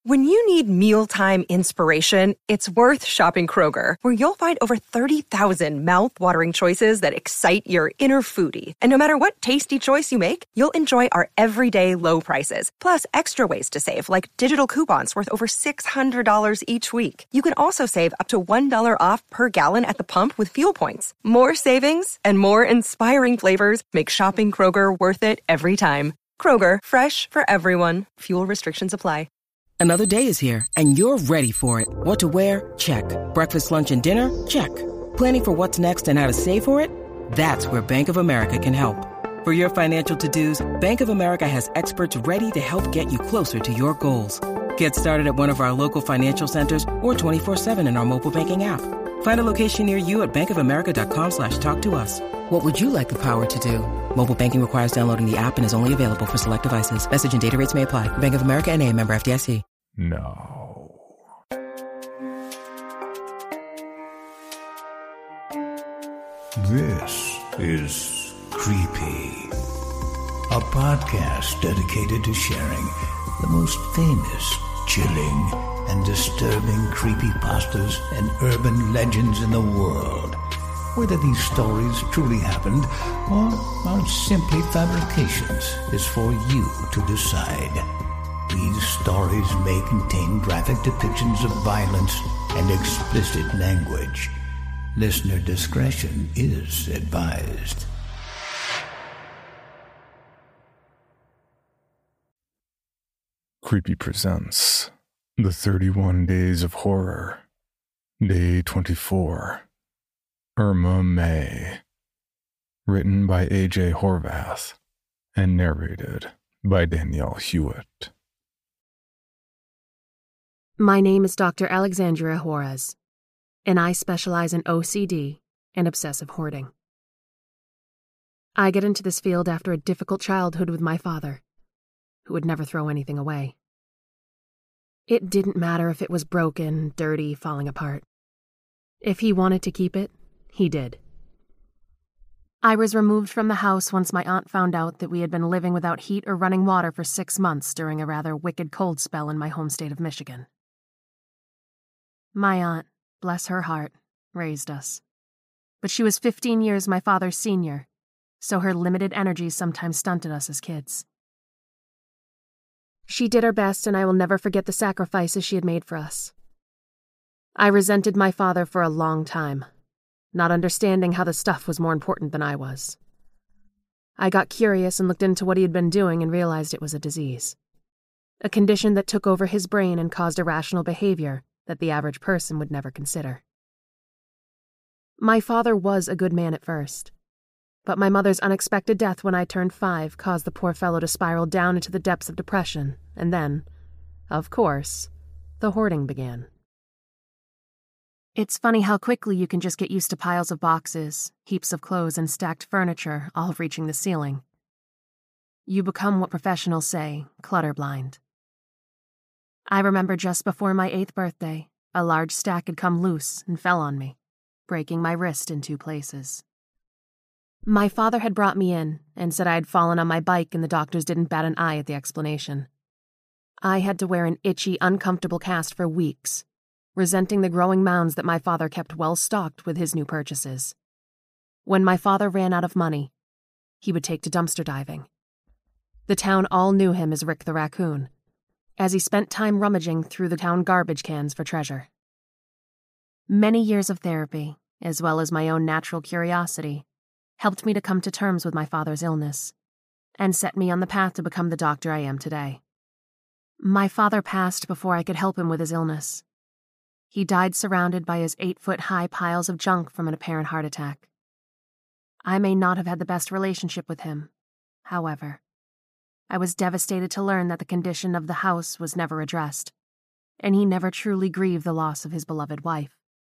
When you need mealtime inspiration, it's worth shopping Kroger, where you'll find over 30,000 mouth-watering choices that excite your inner foodie. And no matter what tasty choice you make, you'll enjoy our everyday low prices, plus extra ways to save, like digital coupons worth over $600 each week. You can also save up to $1 off per gallon at the pump with fuel points. More savings and more inspiring flavors make shopping Kroger worth it every time. Kroger, fresh for everyone. Fuel restrictions apply. Another day is here, and you're ready for it. What to wear? Check. Breakfast, lunch, and dinner? Check. Planning for what's next and how to save for it? That's where Bank of America can help. For your financial to-dos, Bank of America has experts ready to help get you closer to your goals. Get started at one of our local financial centers or 24/7 in our mobile banking app. Find a location near you at bankofamerica.com/talktous. What would you like the power to do? Mobile banking requires downloading the app and is only available for select devices. Message and data rates may apply. Bank of America N.A., member FDIC. No. This is Creepy, a podcast dedicated to sharing the most famous, chilling, and disturbing creepypastas and urban legends in the world. Whether these stories truly happened or are simply fabrications is for you to decide. These stories may contain graphic depictions of violence and explicit language. Listener discretion is advised. Creepy presents The 31 Days of Horror, Day 24. Irma May. Written by A.J. Horvath and narrated by Danielle Hewitt. My name is Dr. Alexandria Juarez, and I specialize in OCD and obsessive hoarding. I get into this field after a difficult childhood with my father, who would never throw anything away. It didn't matter if it was broken, dirty, falling apart. If he wanted to keep it, he did. I was removed from the house once my aunt found out that we had been living without heat or running water for 6 months during a rather wicked cold spell in my home state of Michigan. My aunt, bless her heart, raised us. But she was 15 years my father's senior, so her limited energy sometimes stunted us as kids. She did her best, and I will never forget the sacrifices she had made for us. I resented my father for a long time, not understanding how the stuff was more important than I was. I got curious and looked into what he had been doing and realized it was a disease. A condition that took over his brain and caused irrational behavior that the average person would never consider. My father was a good man at first, but my mother's unexpected death when I turned 5 caused the poor fellow to spiral down into the depths of depression, and then, of course, the hoarding began. It's funny how quickly you can just get used to piles of boxes, heaps of clothes, and stacked furniture all reaching the ceiling. You become what professionals say, clutter-blind. I remember just before my 8th birthday, a large stack had come loose and fell on me, breaking my wrist in 2 places. My father had brought me in and said I had fallen on my bike and the doctors didn't bat an eye at the explanation. I had to wear an itchy, uncomfortable cast for weeks, resenting the growing mounds that my father kept well stocked with his new purchases. When my father ran out of money, he would take to dumpster diving. The town all knew him as Rick the Raccoon, as he spent time rummaging through the town garbage cans for treasure. Many years of therapy, as well as my own natural curiosity, helped me to come to terms with my father's illness, and set me on the path to become the doctor I am today. My father passed before I could help him with his illness. He died surrounded by his 8-foot-high piles of junk from an apparent heart attack. I may not have had the best relationship with him, however. I was devastated to learn that the condition of the house was never addressed, and he never truly grieved the loss of his beloved wife.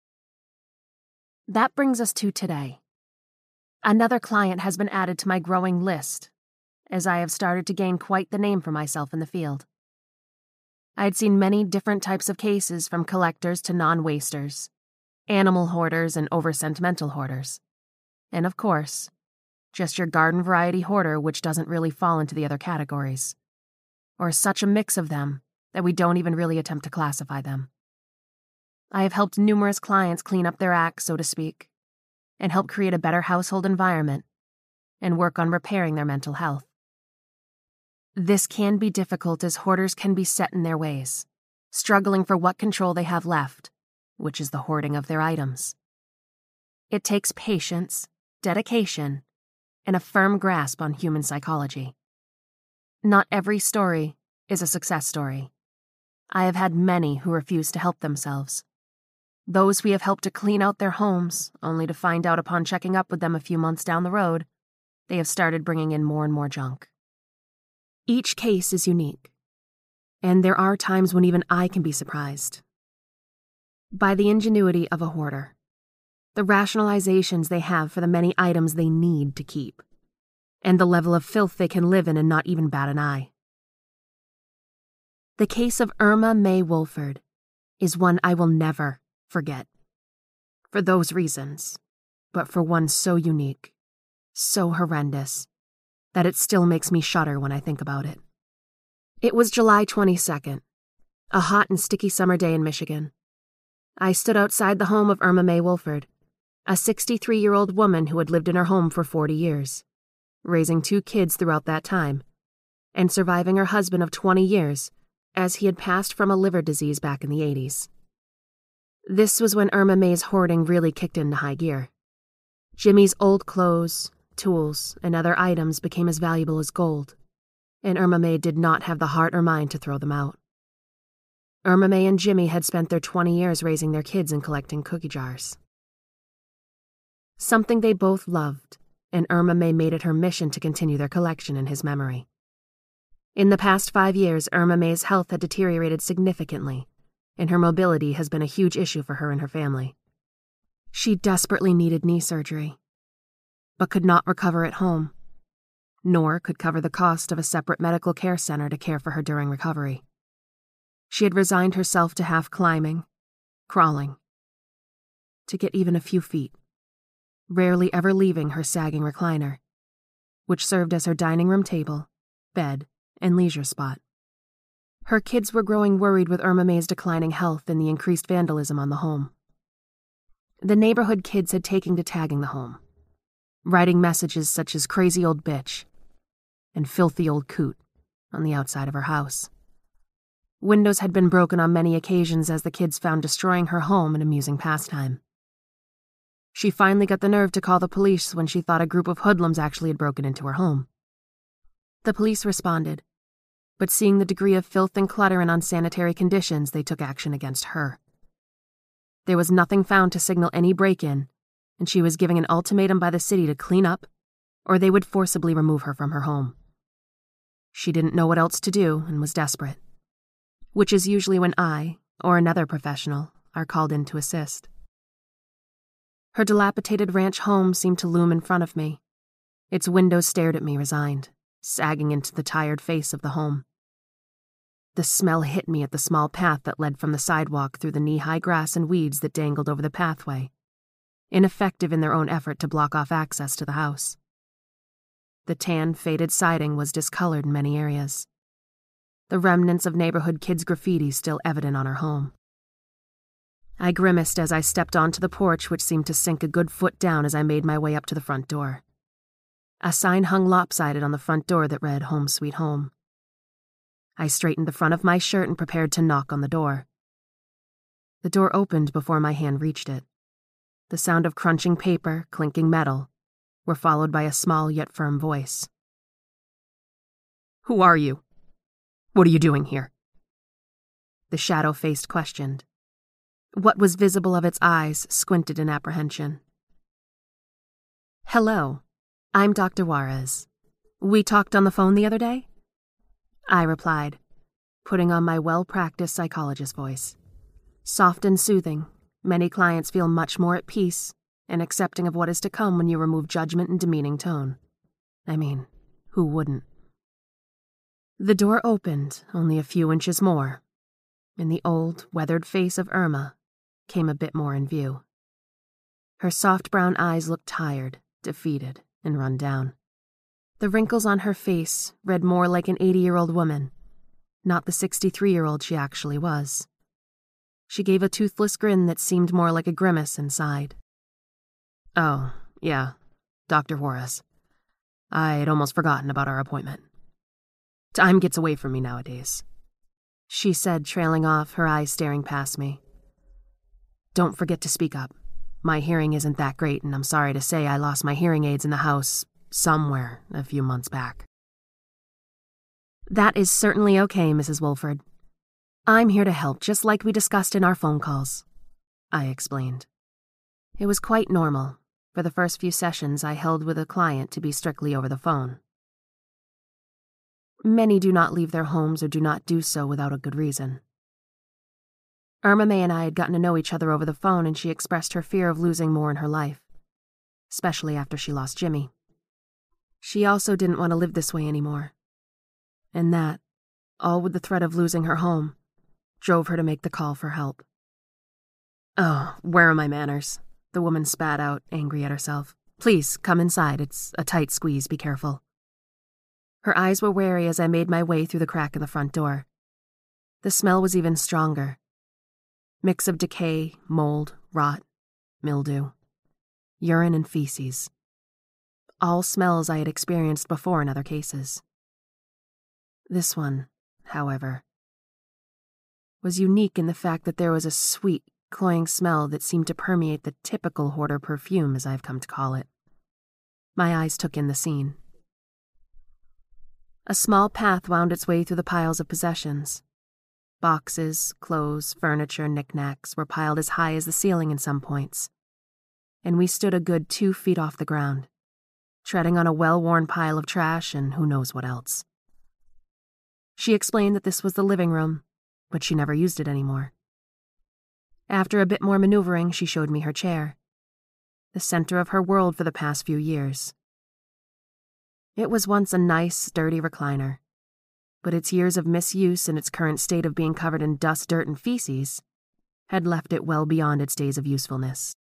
That brings us to today. Another client has been added to my growing list, as I have started to gain quite the name for myself in the field. I had seen many different types of cases, from collectors to non-wasters, animal hoarders and over-sentimental hoarders, and of course, just your garden variety hoarder which doesn't really fall into the other categories, or such a mix of them that we don't even really attempt to classify them. I have helped numerous clients clean up their act, so to speak, and help create a better household environment and work on repairing their mental health. This can be difficult as hoarders can be set in their ways, struggling for what control they have left, which is the hoarding of their items. It takes patience, dedication, and a firm grasp on human psychology. Not every story is a success story. I have had many who refuse to help themselves. Those we have helped to clean out their homes, only to find out upon checking up with them a few months down the road, they have started bringing in more and more junk. Each case is unique, and there are times when even I can be surprised by the ingenuity of a hoarder, the rationalizations they have for the many items they need to keep, and the level of filth they can live in and not even bat an eye. The case of Irma Mae Woolford is one I will never forget. For those reasons, but for one so unique, so horrendous, that it still makes me shudder when I think about it. It was July 22nd, a hot and sticky summer day in Michigan. I stood outside the home of Irma Mae Woolford, a 63-year-old woman who had lived in her home for 40 years, raising 2 kids throughout that time, and surviving her husband of 20 years as he had passed from a liver disease back in the 80s. This was when Irma Mae's hoarding really kicked into high gear. Jimmy's old clothes, tools, and other items became as valuable as gold, and Irma Mae did not have the heart or mind to throw them out. Irma Mae and Jimmy had spent their 20 years raising their kids and collecting cookie jars. Something they both loved, and Irma Mae made it her mission to continue their collection in his memory. In the past 5 years, Irma Mae's health had deteriorated significantly, and her mobility has been a huge issue for her and her family. She desperately needed knee surgery, but could not recover at home, nor could cover the cost of a separate medical care center to care for her during recovery. She had resigned herself to half climbing, crawling, to get even a few feet, rarely ever leaving her sagging recliner, which served as her dining room table, bed, and leisure spot. Her kids were growing worried with Irma Mae's declining health and the increased vandalism on the home. The neighborhood kids had taken to tagging the home, writing messages such as "crazy old bitch" and "filthy old coot" on the outside of her house. Windows had been broken on many occasions as the kids found destroying her home an amusing pastime. She finally got the nerve to call the police when she thought a group of hoodlums actually had broken into her home. The police responded, but seeing the degree of filth and clutter and unsanitary conditions, they took action against her. There was nothing found to signal any break-in, and she was giving an ultimatum by the city to clean up, or they would forcibly remove her from her home. She didn't know what else to do and was desperate, which is usually when I, or another professional, are called in to assist. Her dilapidated ranch home seemed to loom in front of me. Its windows stared at me resigned, sagging into the tired face of the home. The smell hit me at the small path that led from the sidewalk through the knee-high grass and weeds that dangled over the pathway, ineffective in their own effort to block off access to the house. The tan, faded siding was discolored in many areas, the remnants of neighborhood kids' graffiti still evident on her home. I grimaced as I stepped onto the porch, which seemed to sink a good foot down as I made my way up to the front door. A sign hung lopsided on the front door that read "Home Sweet Home." I straightened the front of my shirt and prepared to knock on the door. The door opened before my hand reached it. The sound of crunching paper, clinking metal, were followed by a small yet firm voice. "Who are you? What are you doing here?" The shadow-faced questioned. What was visible of its eyes squinted in apprehension. "Hello, I'm Dr. Juarez. We talked on the phone the other day?" I replied, putting on my well-practiced psychologist voice. Soft and soothing, many clients feel much more at peace and accepting of what is to come when you remove judgment and demeaning tone. I mean, who wouldn't? The door opened only a few inches more, and the old, weathered face of Irma came a bit more in view. Her soft brown eyes looked tired, defeated, and run down. The wrinkles on her face read more like an 80-year-old woman, not the 63-year-old she actually was. She gave a toothless grin that seemed more like a grimace and sighed. "Oh, yeah, Dr. Juarez. I'd almost forgotten about our appointment. Time gets away from me nowadays," she said, trailing off, her eyes staring past me. "Don't forget to speak up. My hearing isn't that great, and I'm sorry to say I lost my hearing aids in the house somewhere a few months back." "That is certainly okay, Mrs. Wolford. I'm here to help, just like we discussed in our phone calls," I explained. It was quite normal. For the first few sessions I held with a client to be strictly over the phone. Many do not leave their homes or do not do so without a good reason. Irma May and I had gotten to know each other over the phone, and she expressed her fear of losing more in her life, especially after she lost Jimmy. She also didn't want to live this way anymore. And that, all with the threat of losing her home, drove her to make the call for help. "Oh, where are my manners?" the woman spat out, angry at herself. "Please, come inside. It's a tight squeeze. Be careful." Her eyes were wary as I made my way through the crack in the front door. The smell was even stronger. Mix of decay, mold, rot, mildew, urine and feces. All smells I had experienced before in other cases. This one, however, was unique in the fact that there was a sweet, cloying smell that seemed to permeate the typical hoarder perfume, as I've come to call it. My eyes took in the scene. A small path wound its way through the piles of possessions. Boxes, clothes, furniture, knickknacks were piled as high as the ceiling in some points, and we stood a good 2 feet off the ground, treading on a well-worn pile of trash and who knows what else. She explained that this was the living room, but she never used it anymore. After a bit more maneuvering, she showed me her chair, the center of her world for the past few years. It was once a nice, sturdy recliner, but its years of misuse and its current state of being covered in dust, dirt, and feces had left it well beyond its days of usefulness.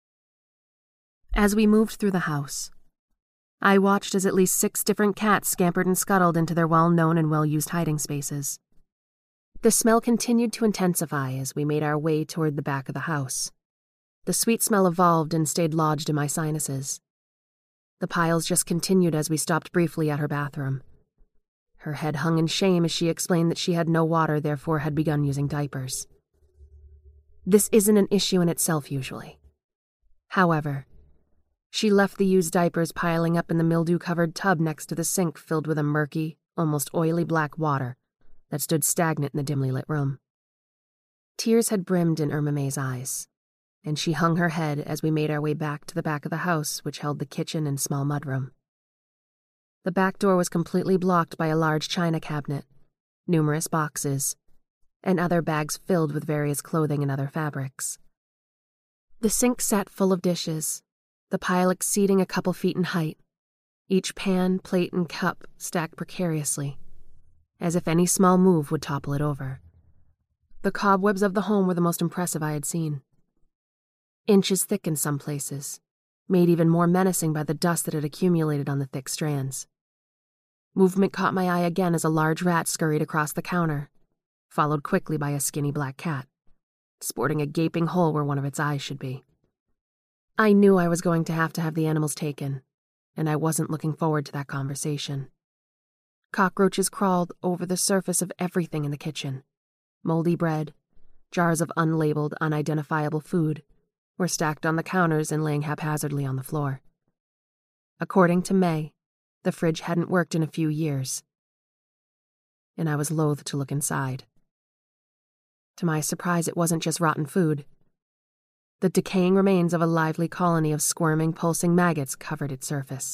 As we moved through the house, I watched as at least 6 different cats scampered and scuttled into their well-known and well-used hiding spaces. The smell continued to intensify as we made our way toward the back of the house. The sweet smell evolved and stayed lodged in my sinuses. The piles just continued as we stopped briefly at her bathroom. Her head hung in shame as she explained that she had no water, therefore had begun using diapers. This isn't an issue in itself usually. However, she left the used diapers piling up in the mildew-covered tub next to the sink filled with a murky, almost oily black water that stood stagnant in the dimly lit room. Tears had brimmed in Irma May's eyes, and she hung her head as we made our way back to the back of the house, which held the kitchen and small mudroom. The back door was completely blocked by a large china cabinet, numerous boxes, and other bags filled with various clothing and other fabrics. The sink sat full of dishes, the pile exceeding a couple feet in height, each pan, plate, and cup stacked precariously, as if any small move would topple it over. The cobwebs of the home were the most impressive I had seen. Inches thick in some places, made even more menacing by the dust that had accumulated on the thick strands. Movement caught my eye again as a large rat scurried across the counter, followed quickly by a skinny black cat, sporting a gaping hole where one of its eyes should be. I knew I was going to have the animals taken, and I wasn't looking forward to that conversation. Cockroaches crawled over the surface of everything in the kitchen. Moldy bread, jars of unlabeled, unidentifiable food, were stacked on the counters and laying haphazardly on the floor. According to May, the fridge hadn't worked in a few years, and I was loath to look inside. To my surprise, it wasn't just rotten food. The decaying remains of a lively colony of squirming, pulsing maggots covered its surface.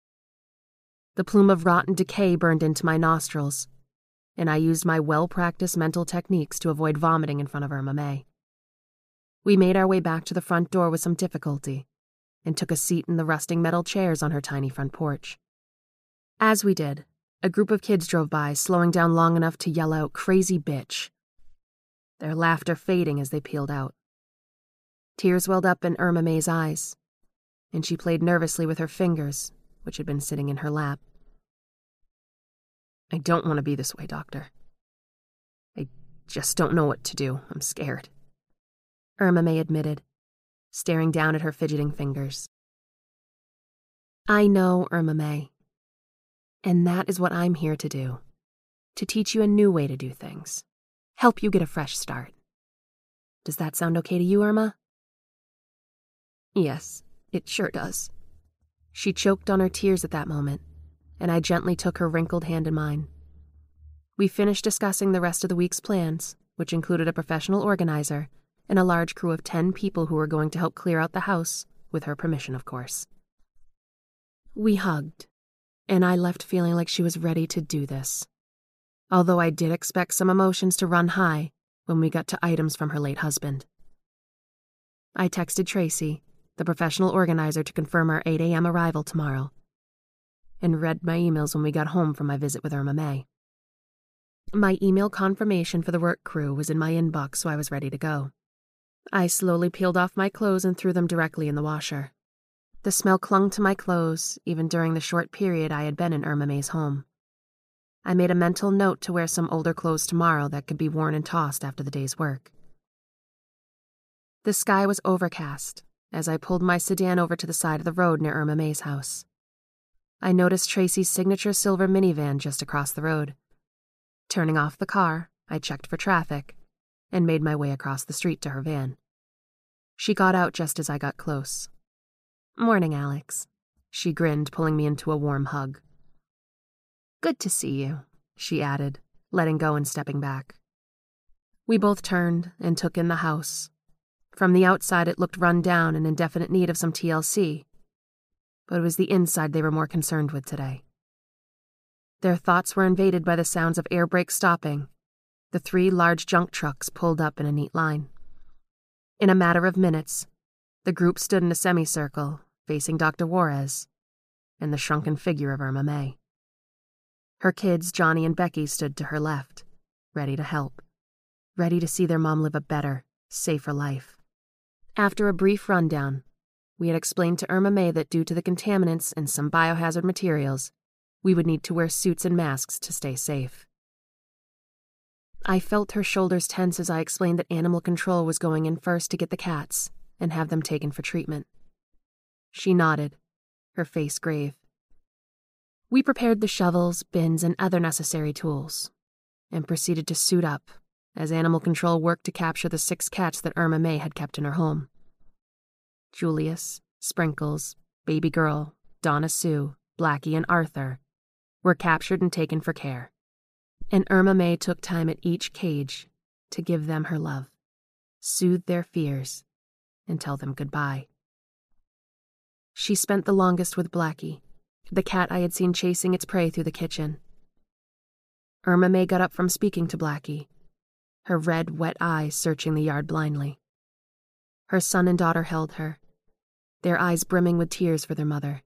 The plume of rot and decay burned into my nostrils, and I used my well-practiced mental techniques to avoid vomiting in front of Irma May. We made our way back to the front door with some difficulty, and took a seat in the rusting metal chairs on her tiny front porch. As we did, a group of kids drove by, slowing down long enough to yell out, "Crazy bitch," their laughter fading as they peeled out. Tears welled up in Irma May's eyes, and she played nervously with her fingers, which had been sitting in her lap. "I don't want to be this way, Doctor. Just don't know what to do. I'm scared," Irma May admitted, staring down at her fidgeting fingers. "I know, Irma May. And that is what I'm here to do. To teach you a new way to do things. Help you get a fresh start. Does that sound okay to you, Irma?" "Yes, it sure does." She choked on her tears at that moment, and I gently took her wrinkled hand in mine. We finished discussing the rest of the week's plans, which included a professional organizer and a large crew of 10 people who were going to help clear out the house, with her permission, of course. We hugged, and I left feeling like she was ready to do this, although I did expect some emotions to run high when we got to items from her late husband. I texted Tracy, the professional organizer, to confirm our 8 a.m. arrival tomorrow, and read my emails when we got home from my visit with Irma May. My email confirmation for the work crew was in my inbox, so I was ready to go. I slowly peeled off my clothes and threw them directly in the washer. The smell clung to my clothes, even during the short period I had been in Irma May's home. I made a mental note to wear some older clothes tomorrow that could be worn and tossed after the day's work. The sky was overcast as I pulled my sedan over to the side of the road near Irma May's house. I noticed Tracy's signature silver minivan just across the road. Turning off the car, I checked for traffic and made my way across the street to her van. She got out just as I got close. "Morning, Alex," she grinned, pulling me into a warm hug. "Good to see you," she added, letting go and stepping back. We both turned and took in the house. From the outside, it looked run down and in definite need of some TLC, but it was the inside they were more concerned with today. Their thoughts were invaded by the sounds of air brakes stopping. The 3 large junk trucks pulled up in a neat line. In a matter of minutes, the group stood in a semicircle, facing Dr. Juarez and the shrunken figure of Irma May. Her kids, Johnny and Becky, stood to her left, ready to help, ready to see their mom live a better, safer life. After a brief rundown, we had explained to Irma May that due to the contaminants and some biohazard materials, we would need to wear suits and masks to stay safe. I felt her shoulders tense as I explained that Animal Control was going in first to get the cats and have them taken for treatment. She nodded, her face grave. We prepared the shovels, bins, and other necessary tools, and proceeded to suit up as Animal Control worked to capture the 6 cats that Irma May had kept in her home. Julius, Sprinkles, Baby Girl, Donna Sue, Blackie, and Arthur were captured and taken for care, and Irma May took time at each cage to give them her love, soothe their fears, and tell them goodbye. She spent the longest with Blackie, the cat I had seen chasing its prey through the kitchen. Irma May got up from speaking to Blackie, her red, wet eyes searching the yard blindly. Her son and daughter held her, their eyes brimming with tears for their mother.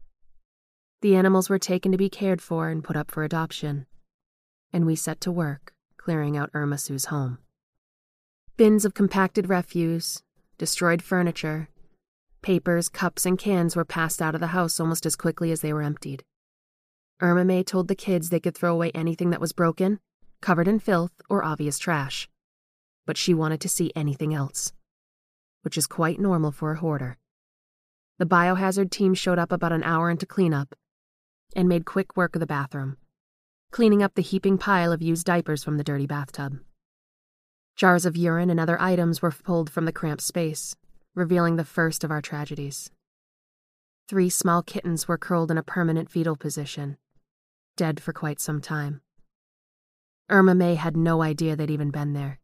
The animals were taken to be cared for and put up for adoption, and we set to work clearing out Irma Sue's home. Bins of compacted refuse, destroyed furniture, papers, cups, and cans were passed out of the house almost as quickly as they were emptied. Irma May told the kids they could throw away anything that was broken, covered in filth, or obvious trash, but she wanted to see anything else, which is quite normal for a hoarder. The biohazard team showed up about an hour into cleanup and made quick work of the bathroom, cleaning up the heaping pile of used diapers from the dirty bathtub. Jars of urine and other items were pulled from the cramped space, revealing the first of our tragedies. 3 small kittens were curled in a permanent fetal position, dead for quite some time. Irma May had no idea they'd even been there.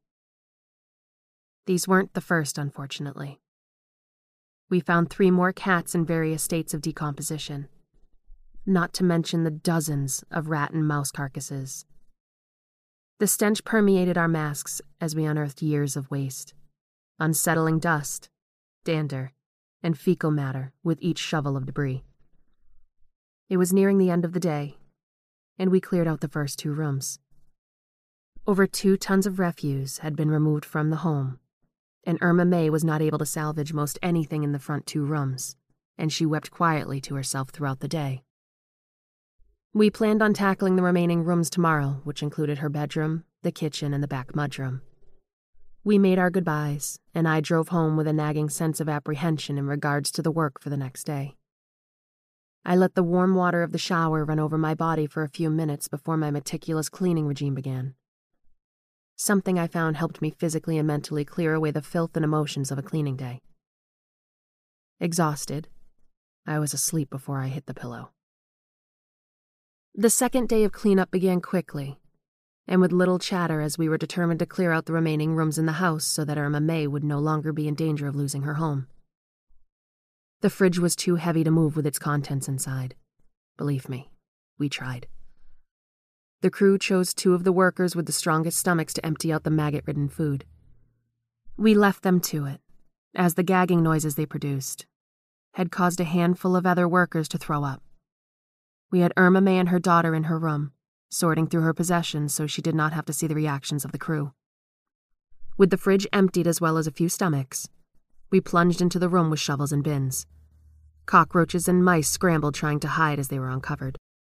These weren't the first, unfortunately. We found 3 more cats in various states of decomposition, not to mention the dozens of rat and mouse carcasses. The stench permeated our masks as we unearthed years of waste, unsettling dust, dander, and fecal matter with each shovel of debris. It was nearing the end of the day, and we cleared out the first 2 rooms. Over 2 tons of refuse had been removed from the home, and Irma May was not able to salvage most anything in the front 2 rooms, and she wept quietly to herself throughout the day. We planned on tackling the remaining rooms tomorrow, which included her bedroom, the kitchen, and the back mudroom. We made our goodbyes, and I drove home with a nagging sense of apprehension in regards to the work for the next day. I let the warm water of the shower run over my body for a few minutes before my meticulous cleaning regime began. Something I found helped me physically and mentally clear away the filth and emotions of a cleaning day. Exhausted, I was asleep before I hit the pillow. The second day of cleanup began quickly, and with little chatter as we were determined to clear out the remaining rooms in the house so that Irma May would no longer be in danger of losing her home. The fridge was too heavy to move with its contents inside. Believe me, we tried. The crew chose 2 of the workers with the strongest stomachs to empty out the maggot-ridden food. We left them to it, as the gagging noises they produced had caused a handful of other workers to throw up. We had Irma May and her daughter in her room, sorting through her possessions so she did not have to see the reactions of the crew. With the fridge emptied as well as a few stomachs, we plunged into the room with shovels and bins. Cockroaches and mice scrambled trying to hide as they were uncovered.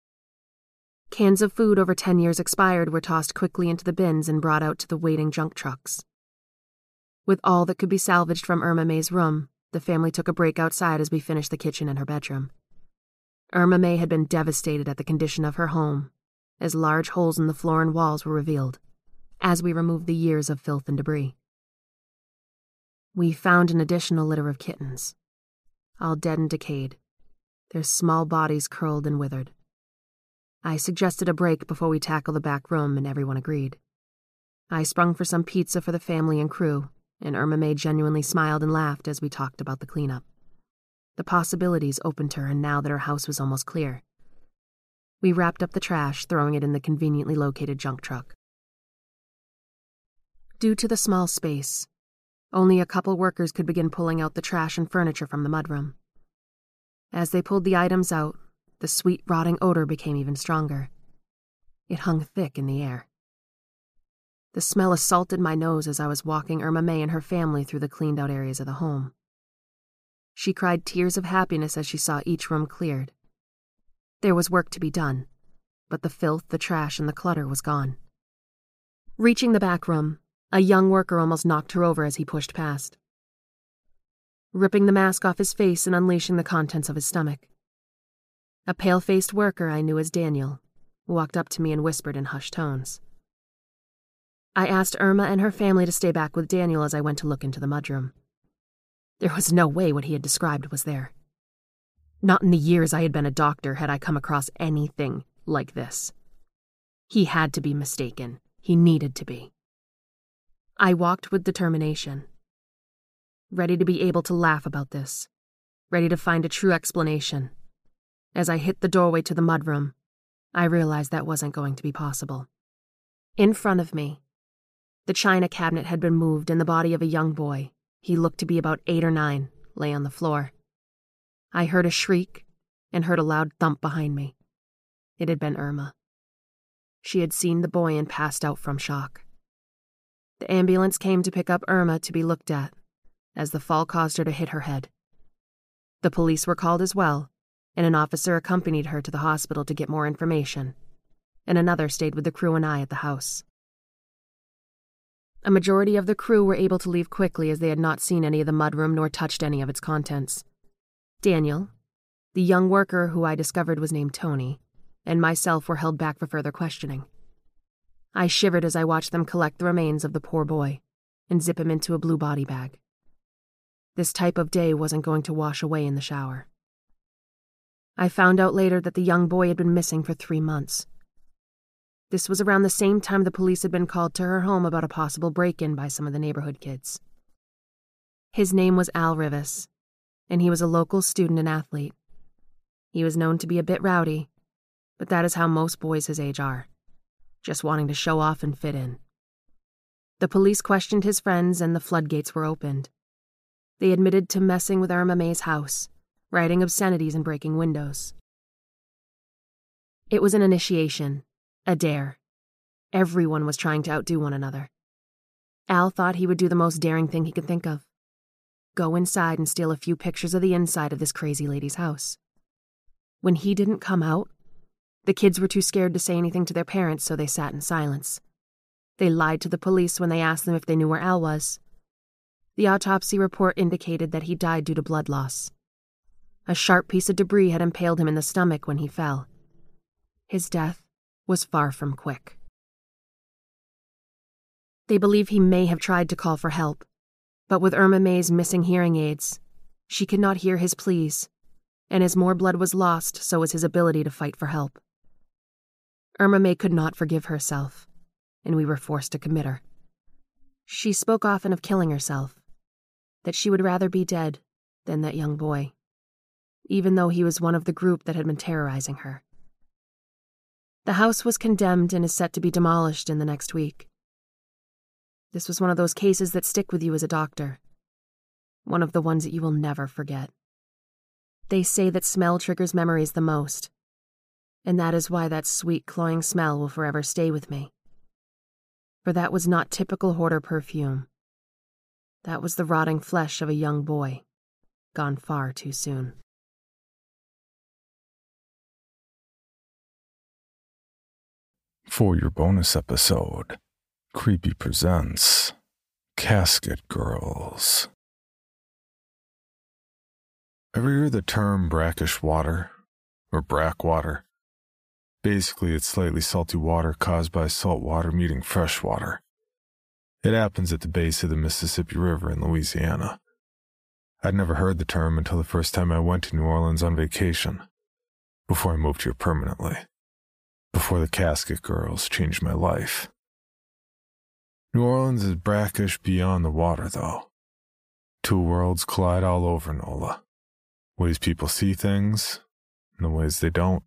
Cans of food over 10 years expired were tossed quickly into the bins and brought out to the waiting junk trucks. With all that could be salvaged from Irma May's room, the family took a break outside as we finished the kitchen and her bedroom. Irma May had been devastated at the condition of her home, as large holes in the floor and walls were revealed, as we removed the years of filth and debris. We found an additional litter of kittens, all dead and decayed, their small bodies curled and withered. I suggested a break before we tackle the back room, and everyone agreed. I sprung for some pizza for the family and crew, and Irma May genuinely smiled and laughed as we talked about the cleanup. The possibilities opened to her now that her house was almost clear. We wrapped up the trash, throwing it in the conveniently located junk truck. Due to the small space, only a couple workers could begin pulling out the trash and furniture from the mudroom. As they pulled the items out, the sweet rotting odor became even stronger. It hung thick in the air. The smell assaulted my nose as I was walking Irma May and her family through the cleaned-out areas of the home. She cried tears of happiness as she saw each room cleared. There was work to be done, but the filth, the trash, and the clutter was gone. Reaching the back room, a young worker almost knocked her over as he pushed past. Ripping the mask off his face and unleashing the contents of his stomach. A pale-faced worker I knew as Daniel walked up to me and whispered in hushed tones. I asked Irma and her family to stay back with Daniel as I went to look into the mudroom. There was no way what he had described was there. Not in the years I had been a doctor had I come across anything like this. He had to be mistaken. He needed to be. I walked with determination, ready to be able to laugh about this, ready to find a true explanation. As I hit the doorway to the mudroom, I realized that wasn't going to be possible. In front of me, the china cabinet had been moved and the body of a young boy, he looked to be about 8 or 9, lay on the floor. I heard a shriek and heard a loud thump behind me. It had been Irma. She had seen the boy and passed out from shock. The ambulance came to pick up Irma to be looked at, as the fall caused her to hit her head. The police were called as well, and an officer accompanied her to the hospital to get more information, and another stayed with the crew and I at the house. A majority of the crew were able to leave quickly as they had not seen any of the mudroom nor touched any of its contents. Daniel, the young worker who I discovered was named Tony, and myself were held back for further questioning. I shivered as I watched them collect the remains of the poor boy and zip him into a blue body bag. This type of day wasn't going to wash away in the shower. I found out later that the young boy had been missing for 3 months. This was around the same time the police had been called to her home about a possible break-in by some of the neighborhood kids. His name was Al Rivas, and he was a local student and athlete. He was known to be a bit rowdy, but that is how most boys his age are, just wanting to show off and fit in. The police questioned his friends and the floodgates were opened. They admitted to messing with Irma May's house, writing obscenities and breaking windows. It was an initiation, a dare. Everyone was trying to outdo one another. Al thought he would do the most daring thing he could think of. Go inside and steal a few pictures of the inside of this crazy lady's house. When he didn't come out, The kids were too scared to say anything to their parents, so they sat in silence. They lied to the police when they asked them if they knew where Al was. The autopsy report indicated that he died due to blood loss. A sharp piece of debris had impaled him in the stomach when he fell. His death was far from quick. They believe he may have tried to call for help, but with Irma May's missing hearing aids, she could not hear his pleas, and as more blood was lost, so was his ability to fight for help. Irma May could not forgive herself, and we were forced to commit her. She spoke often of killing herself, that she would rather be dead than that young boy, even though he was one of the group that had been terrorizing her. The house was condemned and is set to be demolished in the next week. This was one of those cases that stick with you as a doctor, one of the ones that you will never forget. They say that smell triggers memories the most, and that is why that sweet, cloying smell will forever stay with me. For that was not typical hoarder perfume. That was the rotting flesh of a young boy, gone far too soon. For your bonus episode, Creepy presents Casket Girls. Ever hear the term brackish water, or brackwater? Basically, it's slightly salty water caused by salt water meeting fresh water. It happens at the base of the Mississippi River in Louisiana. I'd never heard the term until the first time I went to New Orleans on vacation, before I moved here permanently, before the Casket Girls changed my life. New Orleans is brackish beyond the water, though. Two worlds collide all over NOLA. Ways people see things, and the ways they don't.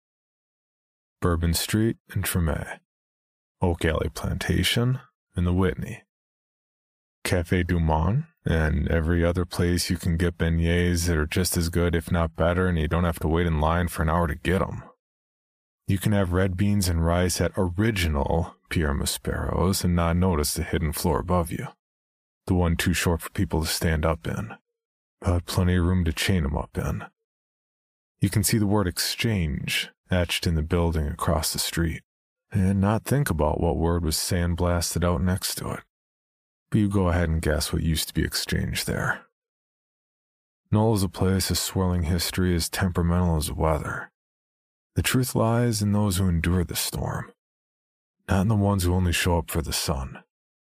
Bourbon Street and Treme, Oak Alley Plantation and the Whitney, Café du Monde, and every other place you can get beignets that are just as good, if not better, and you don't have to wait in line for an hour to get them. You can have red beans and rice at original Pierre Maspero's and not notice the hidden floor above you, the one too short for people to stand up in, but plenty of room to chain them up in. You can see the word exchange etched in the building across the street, and not think about what word was sandblasted out next to it. But you go ahead and guess what used to be exchanged there. NOLA's a place of swirling history as temperamental as the weather. The truth lies in those who endure the storm, not in the ones who only show up for the sun.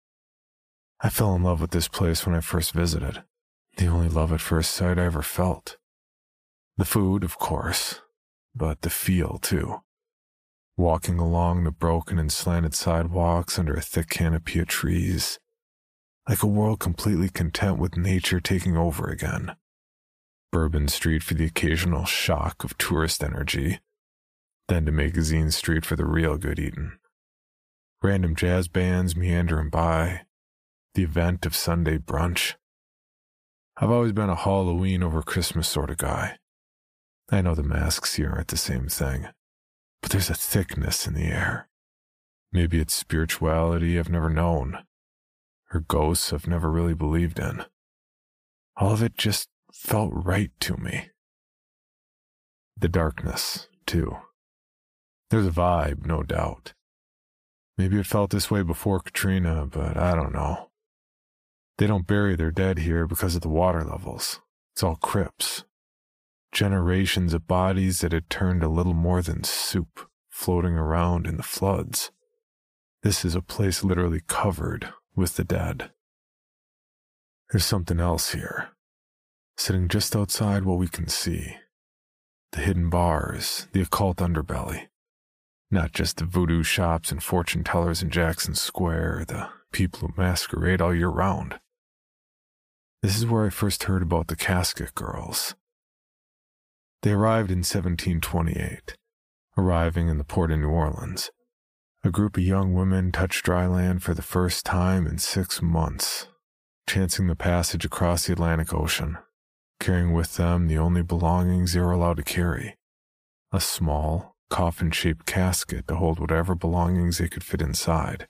I fell in love with this place when I first visited, the only love at first sight I ever felt. The food, of course, but the feel, too. Walking along the broken and slanted sidewalks under a thick canopy of trees, like a world completely content with nature taking over again. Bourbon Street for the occasional shock of tourist energy, then to Magazine Street for the real good eating. Random jazz bands meandering by, the event of Sunday brunch. I've always been a Halloween over Christmas sort of guy. I know the masks here aren't the same thing, but there's a thickness in the air. Maybe it's spirituality I've never known, or ghosts I've never really believed in. All of it just felt right to me. The darkness, too. There's a vibe, no doubt. Maybe it felt this way before Katrina, but I don't know. They don't bury their dead here because of the water levels. It's all crypts. Generations of bodies that had turned a little more than soup floating around in the floods. This is a place literally covered with the dead. There's something else here, sitting just outside what we can see. The hidden bars, the occult underbelly. Not just the voodoo shops and fortune tellers in Jackson Square, the people who masquerade all year round. This is where I first heard about the Casket Girls. They arrived in 1728, arriving in the port of New Orleans. A group of young women touched dry land for the first time in 6 months, chancing the passage across the Atlantic Ocean, carrying with them the only belongings they were allowed to carry, a small, coffin-shaped casket to hold whatever belongings they could fit inside.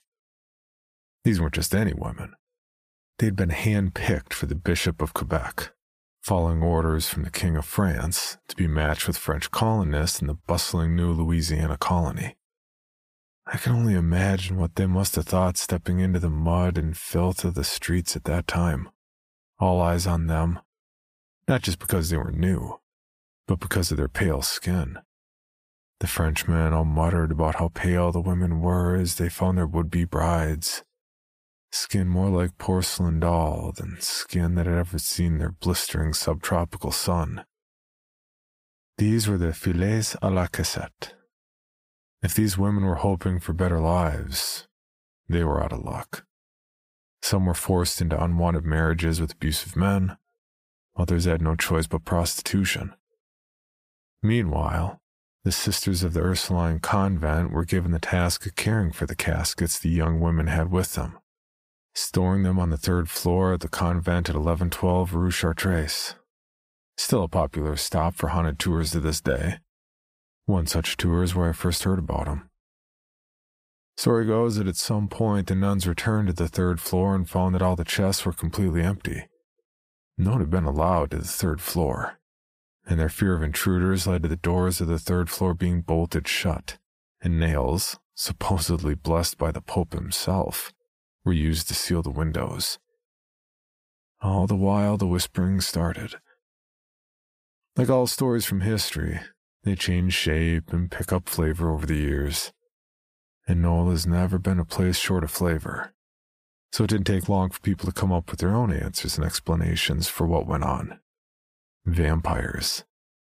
These weren't just any women. They'd been hand-picked for the Bishop of Quebec, following orders from the King of France to be matched with French colonists in the bustling new Louisiana colony. I can only imagine what they must have thought stepping into the mud and filth of the streets at that time. All eyes on them, not just because they were new, but because of their pale skin. The Frenchmen all muttered about how pale the women were as they found their would-be brides. Skin more like porcelain doll than skin that had ever seen their blistering subtropical sun. These were the filets à la cassette. If these women were hoping for better lives, they were out of luck. Some were forced into unwanted marriages with abusive men, others had no choice but prostitution. Meanwhile, the sisters of the Ursuline convent were given the task of caring for the caskets the young women had with them, storing them on the 3rd floor of the convent at 1112 Rue Chartres. Still a popular stop for haunted tours to this day. One such tour is where I first heard about them. Story goes that at some point the nuns returned to the 3rd floor and found that all the chests were completely empty. No one had been allowed to the 3rd floor, and their fear of intruders led to the doors of the 3rd floor being bolted shut, and nails, supposedly blessed by the Pope himself, were used to seal the windows. All the while the whispering started. Like all stories from history, they change shape and pick up flavor over the years. And Knoll has never been a place short of flavor. So it didn't take long for people to come up with their own answers and explanations for what went on. Vampires.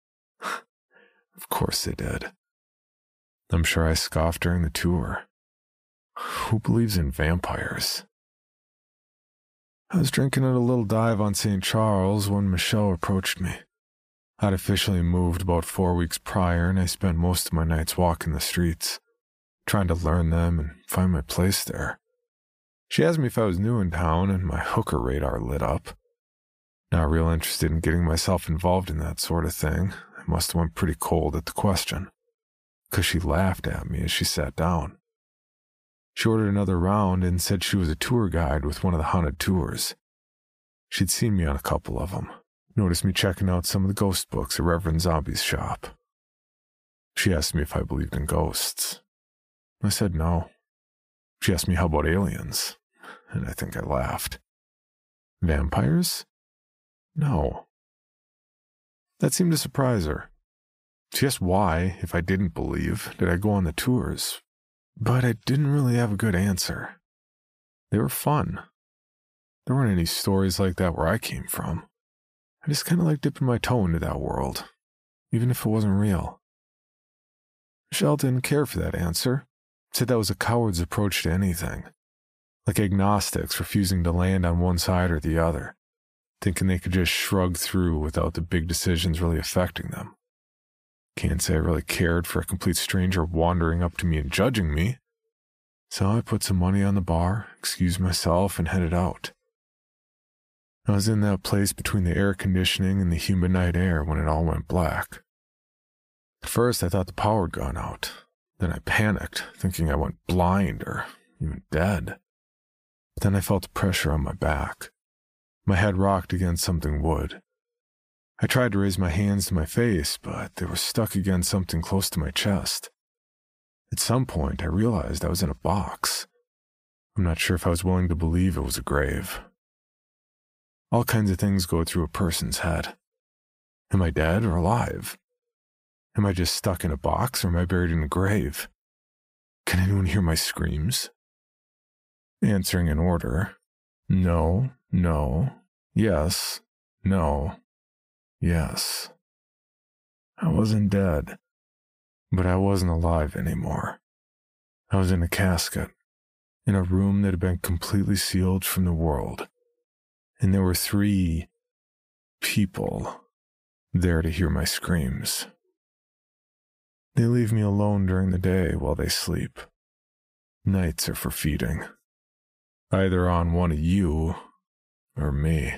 Of course they did. I'm sure I scoffed during the tour. Who believes in vampires? I was drinking at a little dive on St. Charles when Michelle approached me. I'd officially moved about 4 weeks prior, and I spent most of my nights walking the streets, trying to learn them and find my place there. She asked me if I was new in town, and my hooker radar lit up. Not real interested in getting myself involved in that sort of thing. I must have went pretty cold at the question, 'cause she laughed at me as she sat down. She ordered another round and said she was a tour guide with one of the haunted tours. She'd seen me on a couple of them, noticed me checking out some of the ghost books at Reverend Zombie's shop. She asked me if I believed in ghosts. I said no. She asked me how about aliens, and I think I laughed. Vampires? No. That seemed to surprise her. She asked why, if I didn't believe, did I go on the tours, but I didn't really have a good answer. They were fun. There weren't any stories like that where I came from. I just kind of like dipping my toe into that world, even if it wasn't real. Michelle didn't care for that answer. Said that was a coward's approach to anything. Like agnostics refusing to land on one side or the other, thinking they could just shrug through without the big decisions really affecting them. Can't say I really cared for a complete stranger wandering up to me and judging me. So I put some money on the bar, excused myself, and headed out. I was in that place between the air conditioning and the humid night air when it all went black. At first I thought the power had gone out. Then I panicked, thinking I went blind or even dead. But then I felt the pressure on my back. My head rocked against something wood. I tried to raise my hands to my face, but they were stuck against something close to my chest. At some point, I realized I was in a box. I'm not sure if I was willing to believe it was a grave. All kinds of things go through a person's head. Am I dead or alive? Am I just stuck in a box, or am I buried in a grave? Can anyone hear my screams? Answering in order. No, no, yes, no, yes. I wasn't dead, but I wasn't alive anymore. I was in a casket, in a room that had been completely sealed from the world, and there were 3 people there to hear my screams. They leave me alone during the day while they sleep. Nights are for feeding. Either on one of you or me.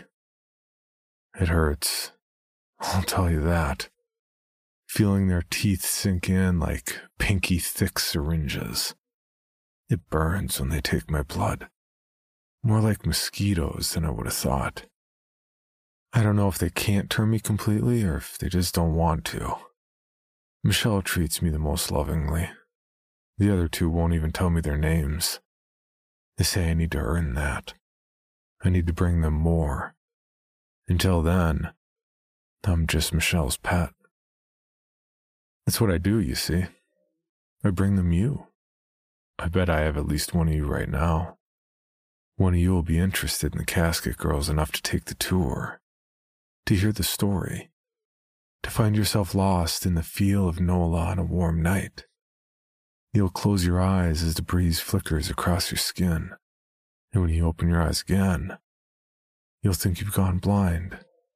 It hurts. I'll tell you that. Feeling their teeth sink in like pinky thick syringes. It burns when they take my blood. More like mosquitoes than I would have thought. I don't know if they can't turn me completely or if they just don't want to. Michelle treats me the most lovingly. The other two won't even tell me their names. They say I need to earn that. I need to bring them more. Until then, I'm just Michelle's pet. That's what I do, you see. I bring them you. I bet I have at least one of you right now. One of you will be interested in the Casket Girls enough to take the tour, to hear the story, to find yourself lost in the feel of Nola on a warm night. You'll close your eyes as the breeze flickers across your skin, and when you open your eyes again, you'll think you've gone blind.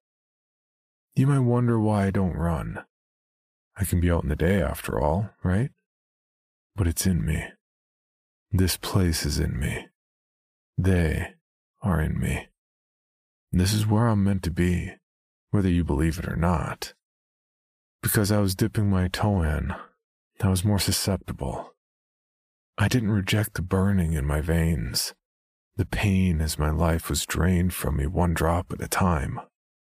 You might wonder why I don't run. I can be out in the day after all, right? But it's in me. This place is in me. They are in me. This is where I'm meant to be, whether you believe it or not. Because I was dipping my toe in, I was more susceptible. I didn't reject the burning in my veins, the pain as my life was drained from me one drop at a time.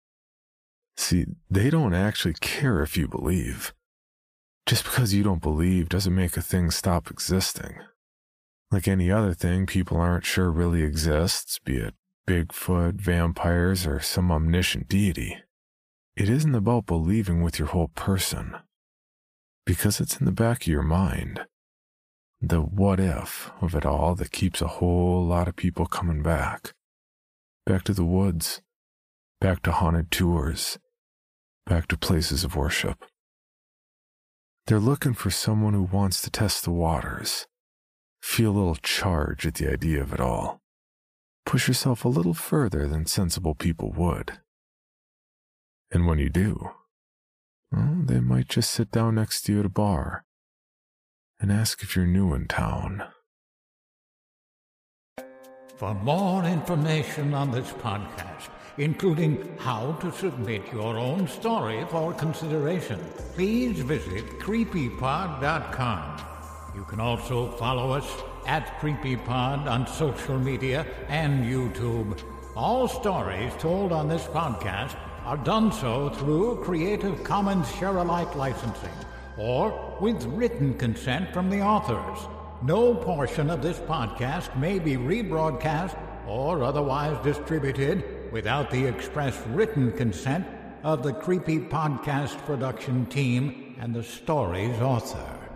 See, they don't actually care if you believe. Just because you don't believe doesn't make a thing stop existing. Like any other thing people aren't sure really exists, be it Bigfoot, vampires, or some omniscient deity. It isn't about believing with your whole person, because it's in the back of your mind. The what if of it all that keeps a whole lot of people coming back. Back to the woods, back to haunted tours, back to places of worship. They're looking for someone who wants to test the waters, feel a little charge at the idea of it all, push yourself a little further than sensible people would. And when you do, well, they might just sit down next to you at a bar and ask if you're new in town. For more information on this podcast, including how to submit your own story for consideration, please visit creepypod.com. You can also follow us at CreepyPod on social media and YouTube. All stories told on this podcast are done so through Creative Commons Share-alike licensing or with written consent from the authors. No portion of this podcast may be rebroadcast or otherwise distributed without the express written consent of the Creepy Podcast production team and the story's author.